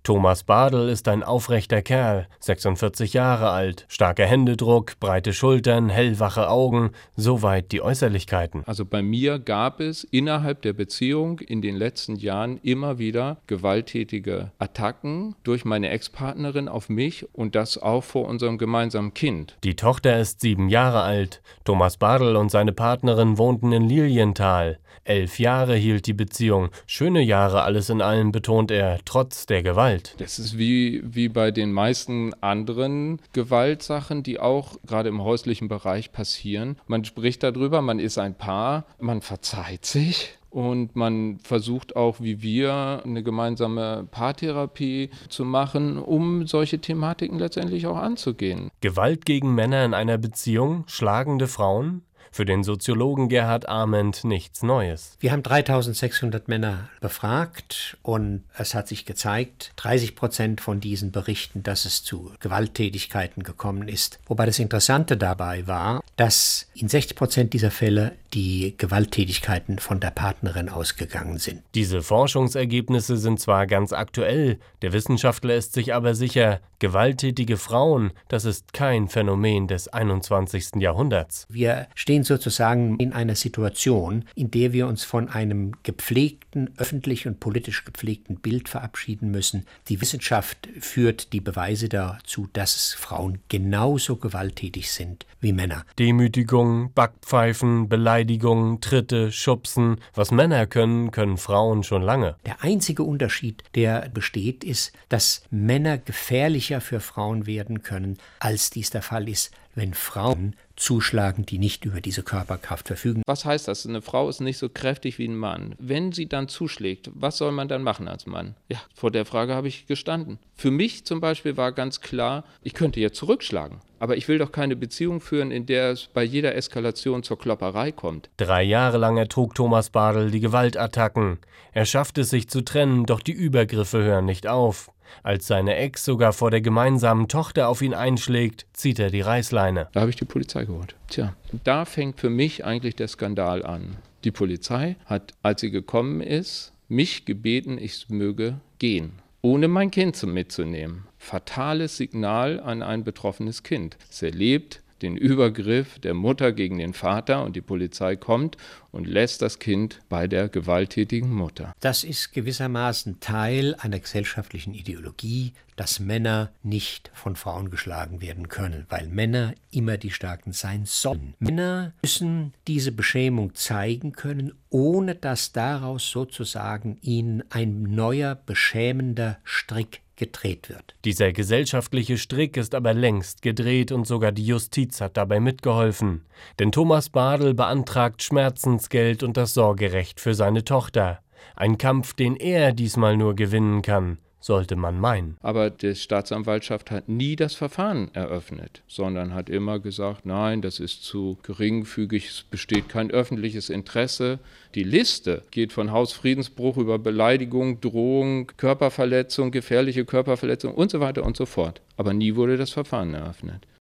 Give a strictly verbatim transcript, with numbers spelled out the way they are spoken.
Thomas Bardl ist ein aufrechter Kerl, sechsundvierzig Jahre alt, starker Händedruck, breite Schultern, hellwache Augen, soweit die Äußerlichkeiten. Also bei mir gab es innerhalb der Beziehung in den letzten Jahren immer wieder gewalttätige Attacken durch meine Ex-Partnerin auf mich und das auch vor unserem gemeinsamen Kind. Die Tochter ist sieben Jahre alt. Thomas Bardl und seine Partnerin wohnten in Lilienthal. Elf Jahre hielt die Beziehung. Schöne Jahre alles in allem, betont er, trotz der Gewalt. Das ist wie, wie bei den meisten anderen Gewaltsachen, die auch gerade im häuslichen Bereich passieren. Man spricht darüber, man ist ein Paar, man verzeiht sich. Und man versucht auch, wie wir, eine gemeinsame Paartherapie zu machen, um solche Thematiken letztendlich auch anzugehen. Gewalt gegen Männer in einer Beziehung, schlagende Frauen? Für den Soziologen Gerhard Arment nichts Neues. Wir haben dreitausendsechshundert Männer befragt und es hat sich gezeigt, dreißig Prozent von diesen berichten, dass es zu Gewalttätigkeiten gekommen ist. Wobei das Interessante dabei war, dass in sechzig Prozent dieser Fälle die Gewalttätigkeiten von der Partnerin ausgegangen sind. Diese Forschungsergebnisse sind zwar ganz aktuell, der Wissenschaftler ist sich aber sicher, gewalttätige Frauen, das ist kein Phänomen des einundzwanzigsten Jahrhunderts. Wir stehen sozusagen in einer Situation, in der wir uns von einem gepflegten, öffentlich und politisch gepflegten Bild verabschieden müssen. Die Wissenschaft führt die Beweise dazu, dass Frauen genauso gewalttätig sind wie Männer. Demütigung, Backpfeifen, Beleidigung, Tritte, Schubsen. Was Männer können, können Frauen schon lange. Der einzige Unterschied, der besteht, ist, dass Männer gefährlicher für Frauen werden können, als dies der Fall ist, wenn Frauen zuschlagen, die nicht über diese Körperkraft verfügen. Was heißt das? Eine Frau ist nicht so kräftig wie ein Mann. Wenn sie dann zuschlägt, was soll man dann machen als Mann? Ja, vor der Frage habe ich gestanden. Für mich zum Beispiel war ganz klar, ich könnte ja zurückschlagen. Aber ich will doch keine Beziehung führen, in der es bei jeder Eskalation zur Klopperei kommt. Drei Jahre lang ertrug Thomas Bardl die Gewaltattacken. Er schafft es, sich zu trennen, doch die Übergriffe hören nicht auf. Als seine Ex sogar vor der gemeinsamen Tochter auf ihn einschlägt, zieht er die Reißleine. Da habe ich die Polizei geholt. Tja, da fängt für mich eigentlich der Skandal an. Die Polizei hat, als sie gekommen ist, mich gebeten, ich möge gehen, ohne mein Kind mitzunehmen. Fatales Signal an ein betroffenes Kind. Es erlebt den Übergriff der Mutter gegen den Vater und die Polizei kommt und lässt das Kind bei der gewalttätigen Mutter. Das ist gewissermaßen Teil einer gesellschaftlichen Ideologie, dass Männer nicht von Frauen geschlagen werden können, weil Männer immer die Starken sein sollen. Männer müssen diese Beschämung zeigen können, ohne dass daraus sozusagen ihnen ein neuer, beschämender Strick gedreht wird. Dieser gesellschaftliche Strick ist aber längst gedreht und sogar die Justiz hat dabei mitgeholfen. Denn Thomas Bardl beantragt Schmerzensgeld und das Sorgerecht für seine Tochter. Ein Kampf, den er diesmal nur gewinnen kann, sollte man meinen. Aber die Staatsanwaltschaft hat nie das Verfahren eröffnet, sondern hat immer gesagt, nein, das ist zu geringfügig, es besteht kein öffentliches Interesse. Die Liste geht von Hausfriedensbruch über Beleidigung, Drohung, Körperverletzung, gefährliche Körperverletzung und so weiter und so fort. Aber nie wurde das Verfahren eröffnet.